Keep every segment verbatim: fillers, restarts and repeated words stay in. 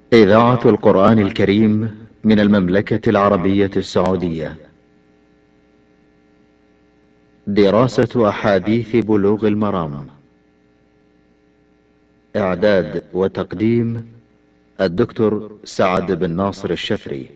إذاعة القرآن الكريم من المملكة العربية السعودية. دراسة أحاديث بلوغ المرام. إعداد وتقديم الدكتور سعد بن ناصر الشفري.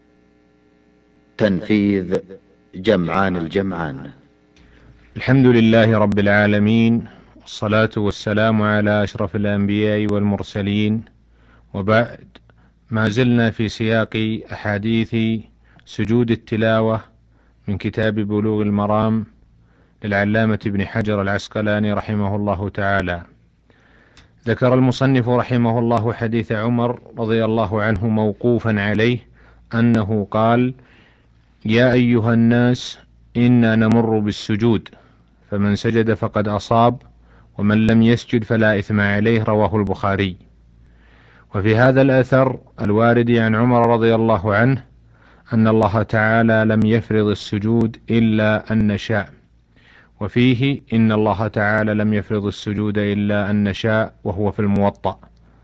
تنفيذ جمعان الجمعان. الحمد لله رب العالمين، والصلاة والسلام على أشرف الأنبياء والمرسلين، وبعد. ما زلنا في سياق أحاديث سجود التلاوة من كتاب بلوغ المرام للعلامة ابن حجر العسقلاني رحمه الله تعالى. ذكر المصنف رحمه الله حديث عمر رضي الله عنه موقوفا عليه أنه قال: يا أيها الناس إنا نمر بالسجود، فمن سجد فقد أصاب، ومن لم يسجد فلا إثم عليه. رواه البخاري. وفي هذا الأثر الوارد عن عمر رضي الله عنه أن الله تعالى لم يفرض السجود إلا أن نشاء، وفيه إن الله تعالى لم يفرض السجود إلا أن نشاء، وهو في الموطأ.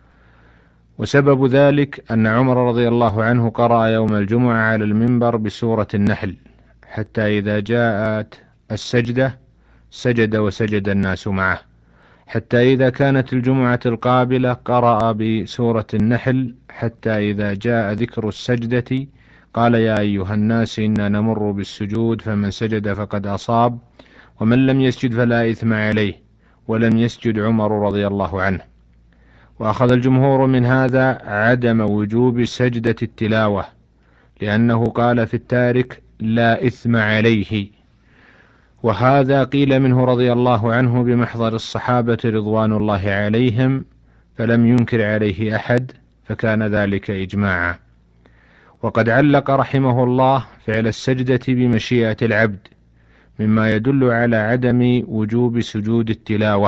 وسبب ذلك أن عمر رضي الله عنه قرأ يوم الجمعة على المنبر بسورة النحل، حتى إذا جاءت السجدة سجد وسجد الناس معه، حتى إذا كانت الجمعة القابلة قرأ بسورة النحل، حتى إذا جاء ذكر السجدة قال: يا أيها الناس إنا نمر بالسجود، فمن سجد فقد أصاب، ومن لم يسجد فلا إثم عليه، ولم يسجد عمر رضي الله عنه. وأخذ الجمهور من هذا عدم وجوب سجدة التلاوة، لأنه قال في التارك: لا إثم عليه، وهذا قيل منه رضي الله عنه بمحضر الصحابة رضوان الله عليهم، فلم ينكر عليه أحد، فكان ذلك إجماعا. وقد علق رحمه الله فعل السجدة بمشيئة العبد، مما يدل على عدم وجوب سجود التلاوة.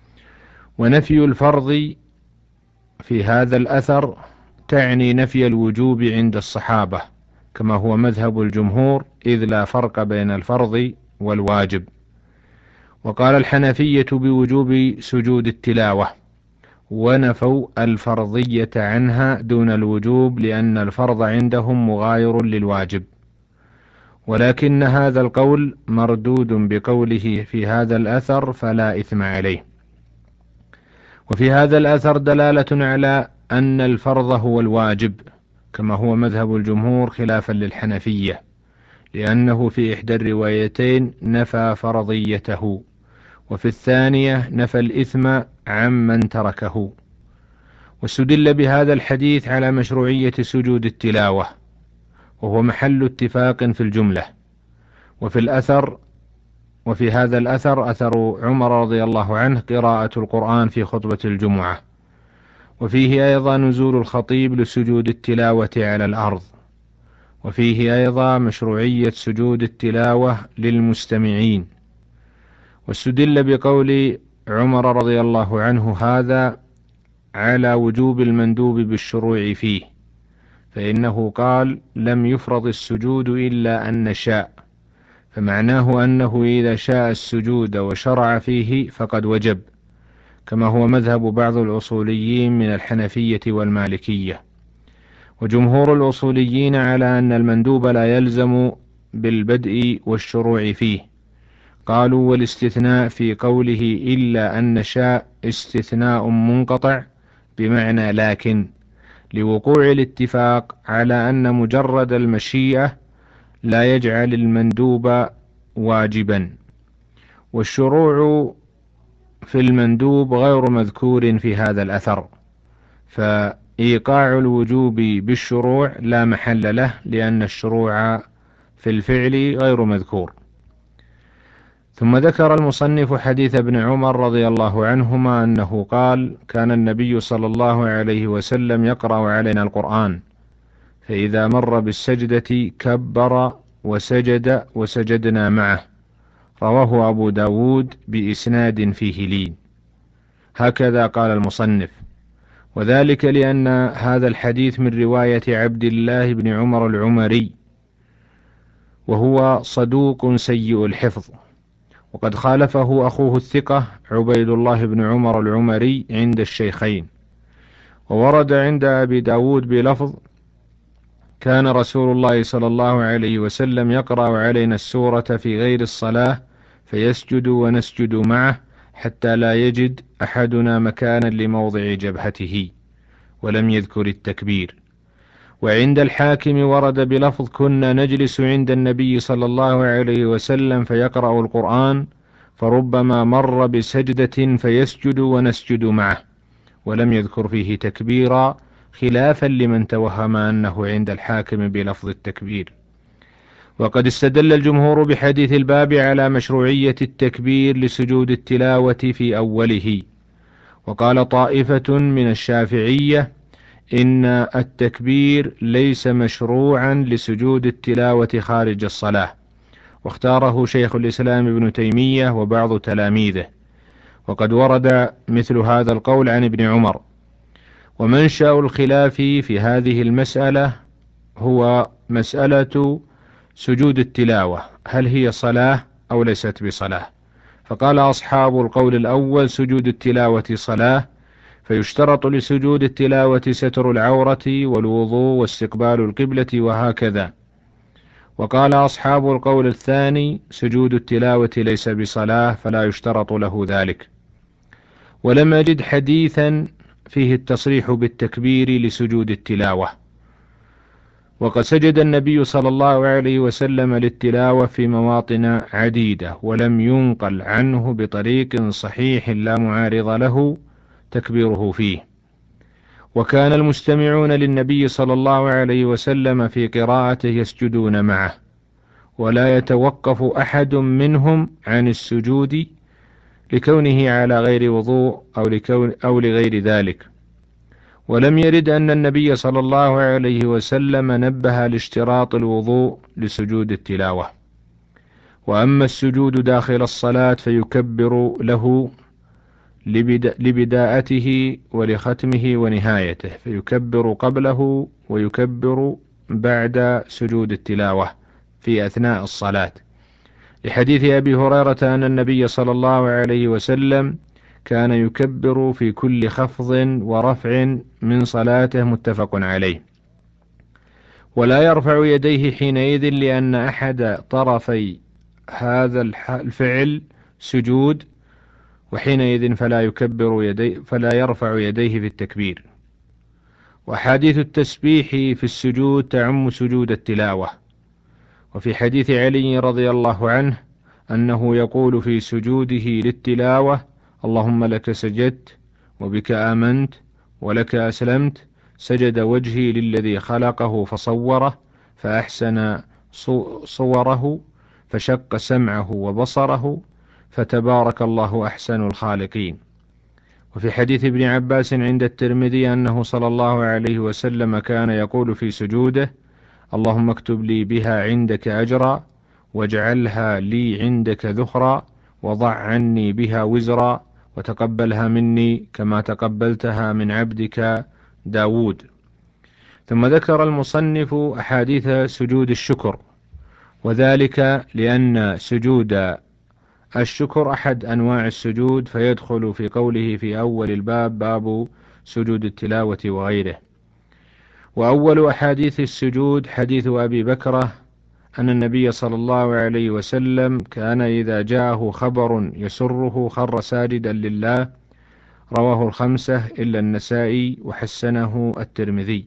ونفي الفرض في هذا الأثر تعني نفي الوجوب عند الصحابة، كما هو مذهب الجمهور، إذ لا فرق بين الفرض والواجب. وقال الحنفية بوجوب سجود التلاوة، ونفوا الفرضية عنها دون الوجوب، لأن الفرض عندهم مغاير للواجب. ولكن هذا القول مردود بقوله في هذا الأثر: فلا إثم عليه. وفي هذا الأثر دلالة على أن الفرض هو الواجب، كما هو مذهب الجمهور خلافا للحنفية، لأنه في إحدى الروايتين نفى فرضيته، وفي الثانية نفى الإثم عمن تركه. واستدل بهذا الحديث على مشروعية سجود التلاوة، وهو محل اتفاق في الجملة. وفي الأثر وفي هذا الأثر أثر عمر رضي الله عنه قراءة القرآن في خطبة الجمعة، وفيه أيضا نزول الخطيب لسجود التلاوة على الأرض، وفيه أيضا مشروعية سجود التلاوة للمستمعين. واستدل بقول عمر رضي الله عنه هذا على وجوب المندوب بالشروع فيه، فإنه قال: لم يفرض السجود إلا أن نشاء، فمعناه أنه إذا شاء السجود وشرع فيه فقد وجب، كما هو مذهب بعض الأصوليين من الحنفية والمالكية. وجمهور الأصوليين على أن المندوب لا يلزم بالبدء والشروع فيه. قالوا: والاستثناء في قوله إلا أن نشاء استثناء منقطع بمعنى لكن، لوقوع الاتفاق على أن مجرد المشيئة لا يجعل المندوب واجبا. والشروع في المندوب غير مذكور في هذا الأثر، فإيقاع الوجوب بالشروع لا محل له، لأن الشروع في الفعل غير مذكور. ثم ذكر المصنف حديث ابن عمر رضي الله عنهما أنه قال: كان النبي صلى الله عليه وسلم يقرأ علينا القرآن، فإذا مر بالسجدة كبر وسجد وسجدنا معه. رواه أبو داود بإسناد فيه لين. هكذا قال المصنف، وذلك لأن هذا الحديث من رواية عبد الله بن عمر العمري، وهو صدوق سيء الحفظ، وقد خالفه أخوه الثقة عبيد الله بن عمر العمري عند الشيخين. وورد عند أبي داود بلفظ: كان رسول الله صلى الله عليه وسلم يقرأ علينا السورة في غير الصلاة فيسجد ونسجد معه حتى لا يجد أحدنا مكانا لموضع جبهته، ولم يذكر التكبير. وعند الحاكم ورد بلفظ: كنا نجلس عند النبي صلى الله عليه وسلم فيقرأ القرآن فربما مر بسجدة فيسجد ونسجد معه، ولم يذكر فيه تكبيرا، خلافا لمن توهم أنه عند الحاكم بلفظ التكبير. وقد استدل الجمهور بحديث الباب على مشروعية التكبير لسجود التلاوة في أوله، وقال طائفة من الشافعية إن التكبير ليس مشروعا لسجود التلاوة خارج الصلاة، واختاره شيخ الإسلام ابن تيمية وبعض تلاميذه، وقد ورد مثل هذا القول عن ابن عمر. ومنشأ الخلاف في هذه المسألة هو مسألة سجود التلاوة، هل هي صلاة أو ليست بصلاة؟ فقال أصحاب القول الأول: سجود التلاوة صلاة، فيشترط لسجود التلاوة ستر العورة والوضوء واستقبال القبلة وهكذا. وقال أصحاب القول الثاني: سجود التلاوة ليس بصلاة فلا يشترط له ذلك. ولم أجد حديثا فيه التصريح بالتكبير لسجود التلاوة، وقد سجد النبي صلى الله عليه وسلم للتلاوة في مواطن عديدة، ولم ينقل عنه بطريق صحيح لا معارض له تكبيره فيه. وكان المستمعون للنبي صلى الله عليه وسلم في قراءته يسجدون معه، ولا يتوقف أحد منهم عن السجود لكونه على غير وضوء أو, لكون أو لغير ذلك. ولم يرد أن النبي صلى الله عليه وسلم نبه لاشتراط الوضوء لسجود التلاوة. وأما السجود داخل الصلاة فيكبر له لبداءته ولختمه ونهايته، فيكبر قبله ويكبر بعد سجود التلاوة في أثناء الصلاة، لحديث أبي هريرة أن النبي صلى الله عليه وسلم كان يكبر في كل خفض ورفع من صلاته، متفق عليه. ولا يرفع يديه حينئذ لأن أحد طرفي هذا الفعل سجود، وحينئذ فلا يكبر يديه فلا يرفع يديه في التكبير. وحديث التسبيح في السجود تعم سجود التلاوة. وفي حديث علي رضي الله عنه أنه يقول في سجوده للتلاوة: اللهم لك سجدت وبك آمنت ولك أسلمت، سجد وجهي للذي خلقه فصوره فأحسن صوره فشق سمعه وبصره فتبارك الله أحسن الخالقين. وفي حديث ابن عباس عند الترمذي أنه صلى الله عليه وسلم كان يقول في سجوده: اللهم اكتب لي بها عندك أجرا واجعلها لي عندك ذخرا وضع عني بها وزرا وتقبلها مني كما تقبلتها من عبدك داود. ثم ذكر المصنف أحاديث سجود الشكر، وذلك لأن سجود الشكر أحد أنواع السجود، فيدخل في قوله في أول الباب: باب سجود التلاوة وغيره. وأول أحاديث السجود حديث أبي بكرة أن النبي صلى الله عليه وسلم كان إذا جاءه خبر يسره خر ساجدا لله، رواه الخمسة إلا النسائي وحسنه الترمذي.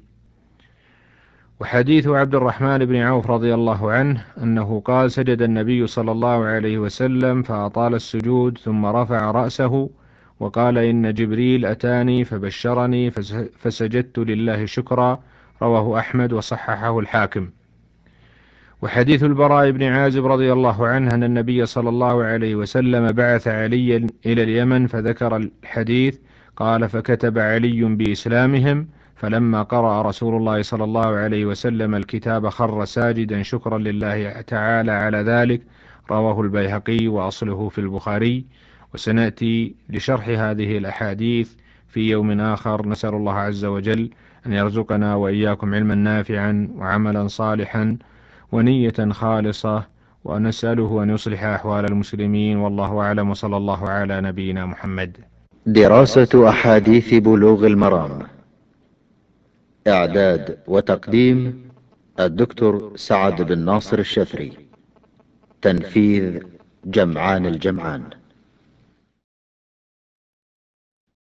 وحديث عبد الرحمن بن عوف رضي الله عنه أنه قال: سجد النبي صلى الله عليه وسلم فأطال السجود ثم رفع رأسه وقال: إن جبريل أتاني فبشرني فسجدت لله شكرا، رواه أحمد وصححه الحاكم. وحديث البراء بن عازب رضي الله عنه أن النبي صلى الله عليه وسلم بعث عليا إلى اليمن فذكر الحديث، قال: فكتب علي بإسلامهم، فلما قرأ رسول الله صلى الله عليه وسلم الكتاب خر ساجدا شكرا لله تعالى على ذلك، رواه البيهقي وأصله في البخاري. وسنأتي لشرح هذه الأحاديث في يوم آخر. نسأل الله عز وجل أن يرزقنا وإياكم علما نافعا وعملا صالحا ونية خالصة، ونسأله أن يصلح أحوال المسلمين، والله أعلم، وصلى الله على نبينا محمد. دراسة أحاديث بلوغ المرام إعداد وتقديم الدكتور سعد بن ناصر الشفري. تنفيذ جمعان الجمعان.